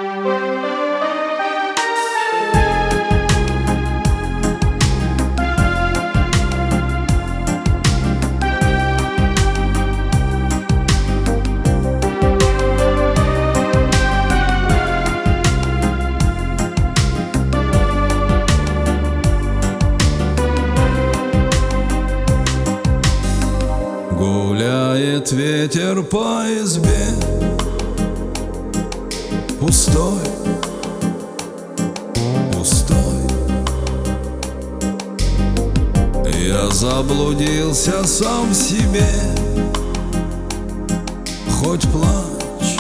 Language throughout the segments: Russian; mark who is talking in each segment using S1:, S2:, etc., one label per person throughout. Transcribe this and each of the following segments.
S1: Гуляет ветер по избе пустой, пустой. Я заблудился сам в себе. Хоть плачь,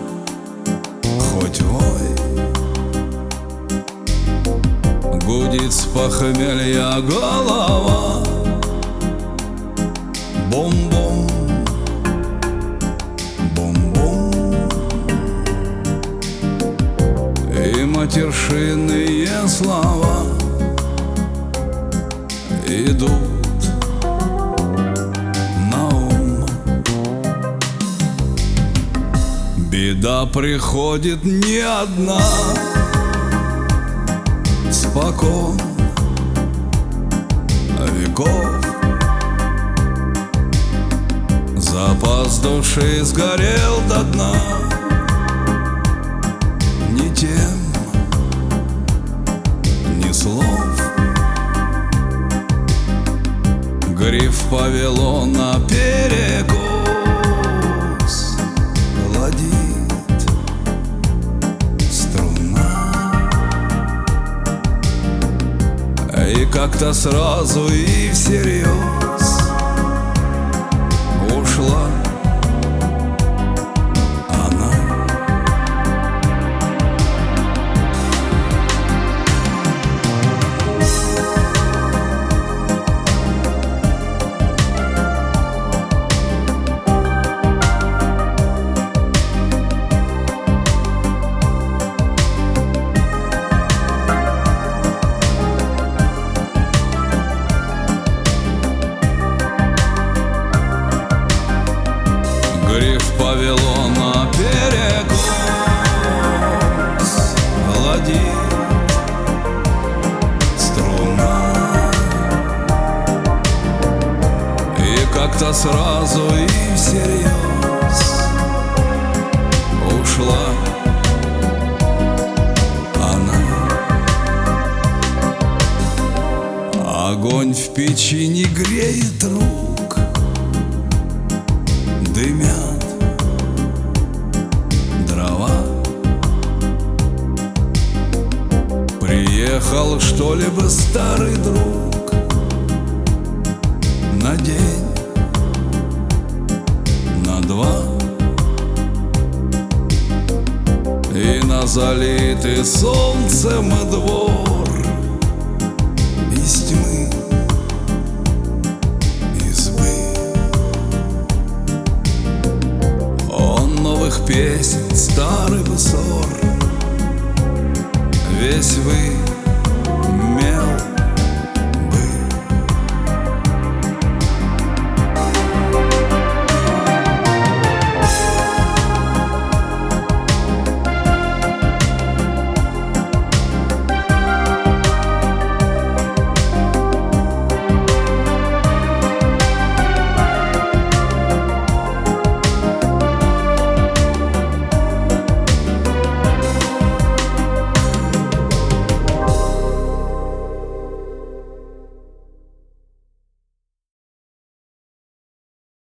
S1: хоть вой, гудит с похмелья голова. Бом-бом, бом-бом. И матершинные слова идут на ум. Беда приходит не одна, спокон веков. Запас души сгорел до дна. Ни тем, ни слов. Гриф повело на перекос. Ладит струна. И как-то сразу и всерьез ушла она. Гриф повело на перекос. Ладит струна. И как-то сразу и всерьез ушла она. Огонь в печи не греет рук. Дымят дрова. Приехал что-либо старый друг на день, на два. И на залитый солнцем двор из тьмы новых песен старый высор, весь вы